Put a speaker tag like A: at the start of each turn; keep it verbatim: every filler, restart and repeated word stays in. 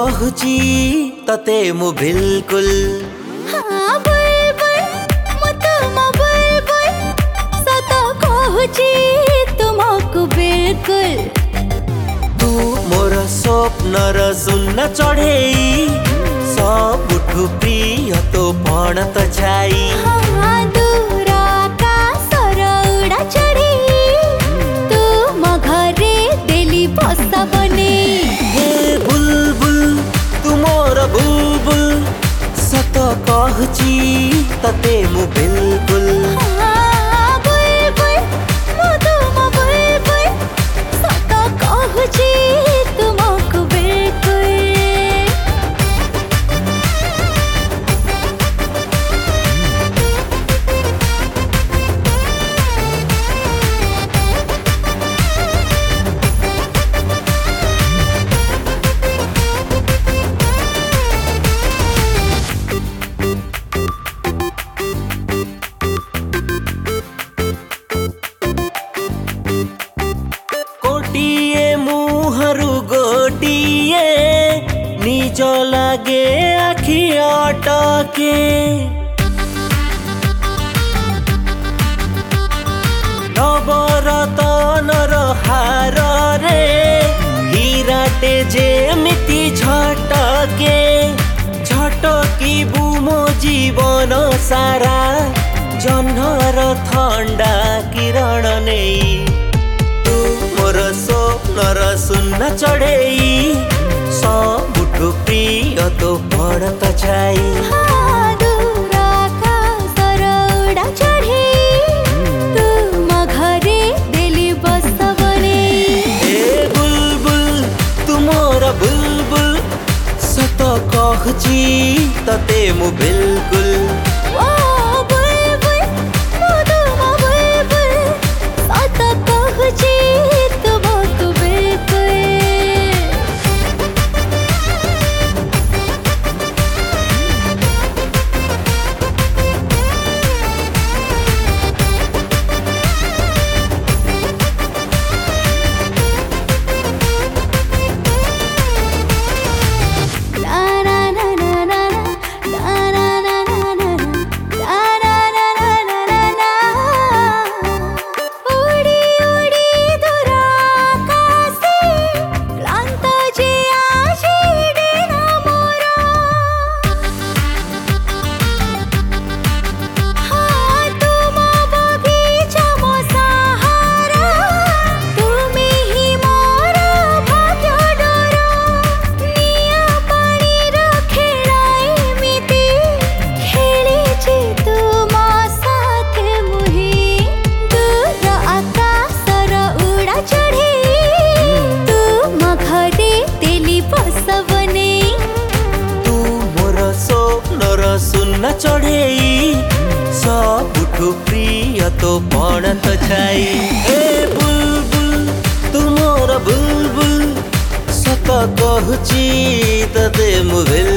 A: कहूची तते मु बिल्कुल
B: हाँ बुलबुल मु तुम बुलबुल सत कहूची तुमको बिल्कुल।
A: तू मोर स्वप्नर सुन्न चढ़ेई सबुठु प्रिय तो पण त छाई।
B: हाँ दूर आकाशर उड़ा चढ़ी तुम घरे देली बसा बनेई।
A: हे बुलबुल तू मोर बुलबुल सत कहूची तते मु बिल्कुल।
B: हाँ बुलबुल मु तुम बुलबुल सत कहूची तुमको बिल्कुल।
A: गोटिए मुहरु गोटिए निज लागे आखि अटके। नवरतनर हार रे हीराटे जेमिति झटके। झटकी बुमो जीवन सारा जह्नर थंडा किरण नेई। मोर स्वप्नर सुन्न चढ़ेई सबुठु प्रिय तो पण त छाई।
B: हाँ दूर आकाशर उड़ा चढ़ी तुम घरे देली बसा बनेई।
A: ए बुलबुल तू मोर बुलबुल सत कहूची तते मु बिल्कुल।
B: ओ बुलबुल मु तुम बुलबुल सत कहूची तुमको बिल्कुल।
A: सुन्न चढ़ेई सबुठु प्रिय तो पण त छाई। हे बुलबुल तू मोर बुलबुल सत कहूची तते मु बिल्कुल।